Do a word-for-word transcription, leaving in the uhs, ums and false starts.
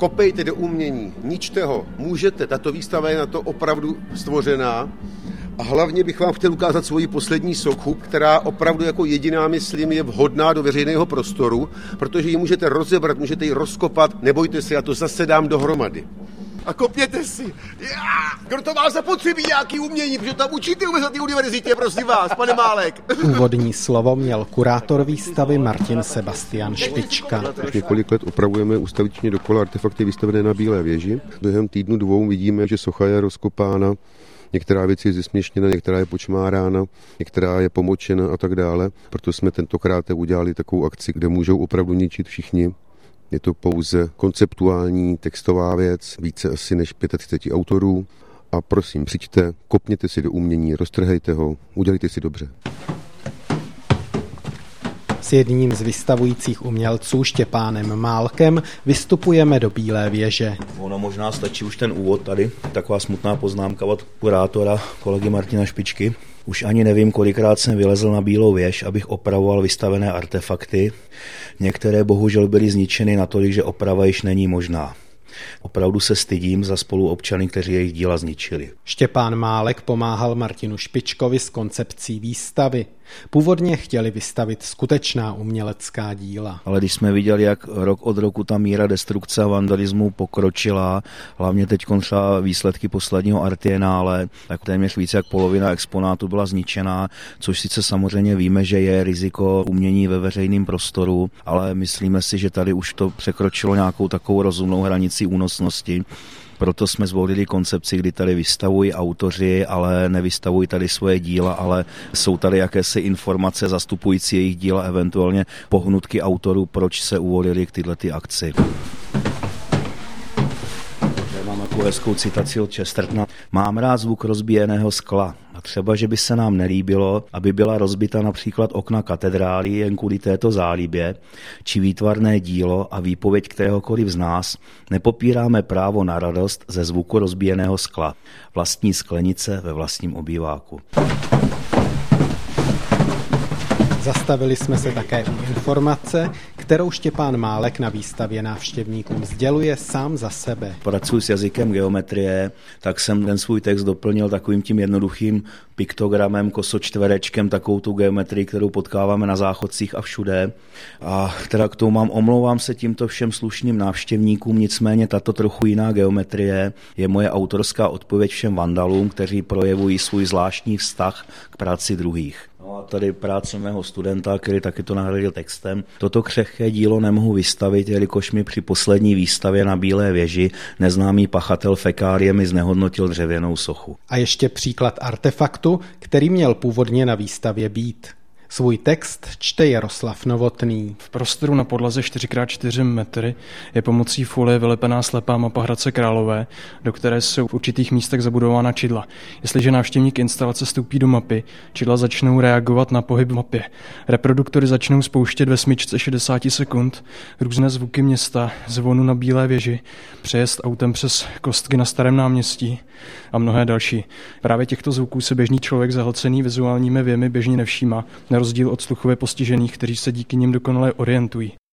kopejte do umění, ničte ho, můžete, tato výstava je na to opravdu stvořená. A hlavně bych vám chtěl ukázat svoji poslední sochu, která opravdu jako jediná, myslím, je vhodná do veřejného prostoru, protože ji můžete rozebrat, můžete ji rozkopat, nebojte se, já to zase dám dohromady. A kopněte si. Já! Kdo to má zapotřebí nějaký umění, protože tam učíte na té univerzitě, prosím vás, pane Málek. Úvodní slovo měl kurátor výstavy Martin Sebastian Špička. Už několik let opravujeme ustavičně dokola artefakty vystavené na Bílé věži. Během týdnu dvou vidíme, že socha je rozkopána. Některá věc je zesměšněna, některá je počmárána, některá je pomočena a tak dále. Proto jsme tentokrát udělali takovou akci, kde můžou opravdu ničit všichni. Je to pouze konceptuální textová věc, více asi než třicet pět autorů. A prosím, přijďte, kopněte si do umění, roztrhejte ho, udělejte si dobře. S jedním z vystavujících umělců Štěpánem Málkem vystupujeme do Bílé věže. Ono možná stačí už ten úvod tady, taková smutná poznámka od kurátora kolegy Martina Špičky. Už ani nevím, kolikrát jsem vylezl na Bílou věž, abych opravoval vystavené artefakty. Některé bohužel byly zničeny natolik, že oprava již není možná. Opravdu se stydím za spoluobčany, kteří jejich díla zničili. Štěpán Málek pomáhal Martinu Špičkovi s koncepcí výstavy. Původně chtěli vystavit skutečná umělecká díla. Ale když jsme viděli, jak rok od roku ta míra destrukce a vandalismu pokročila, hlavně teď třeba výsledky posledního Artienále, tak téměř více jak polovina exponátů byla zničená, což sice samozřejmě víme, že je riziko umění ve veřejném prostoru, ale myslíme si, že tady už to překročilo nějakou takovou rozumnou hranici únosnosti. Proto jsme zvolili koncepci, kdy tady vystavují autoři, ale nevystavují tady svoje díla, ale jsou tady jakési informace zastupující jejich díla, eventuálně pohnutky autorů, proč se uvolili k tyhle ty akci. Mám takovou hezkou citaci od Chestertona. Mám rád zvuk rozbíjeného skla. A třeba, že by se nám nelíbilo, aby byla rozbita například okna katedrály jen kvůli této zálibě, či výtvarné dílo a výpověď kteréhokoliv z nás, nepopíráme právo na radost ze zvuku rozbíjeného skla. Vlastní sklenice ve vlastním obýváku. Zastavili jsme se také u informace, kterou Štěpán Málek na výstavě návštěvníkům sděluje sám za sebe. Pracuji s jazykem geometrie, tak jsem ten svůj text doplnil takovým tím jednoduchým piktogramem, kosočtverečkem, takovou tu geometrii, kterou potkáváme na záchodcích a všude. A teda k tomu mám, omlouvám se tímto všem slušným návštěvníkům, nicméně tato trochu jiná geometrie je moje autorská odpověď všem vandalům, kteří projevují svůj zvláštní vztah k práci druhých. No a tady práce mého studenta, který taky to nahradil textem. Toto křehké dílo nemohu vystavit, jelikož mi při poslední výstavě na Bílé věži neznámý pachatel fekáriemi znehodnotil dřevěnou sochu. A ještě příklad artefaktu, který měl původně na výstavě být. Svůj text čte Jaroslav Novotný. V prostoru na podlaze čtyři krát čtyři metry je pomocí folie vylepená slepá mapa Hradce Králové, do které jsou v určitých místech zabudována čidla. Jestliže návštěvník instalace vstoupí do mapy, čidla začnou reagovat na pohyb v mapě. Reproduktory začnou spouštět ve smyčce šedesát sekund různé zvuky města, zvonu na Bílé věži, přejezd autem přes kostky na Starém náměstí a mnohé další. Právě těchto zvuků se běžný člověk zahlcený vizuálními věmy běžně nevšímá, na rozdíl od sluchově postižených, kteří se díky nim dokonale orientují.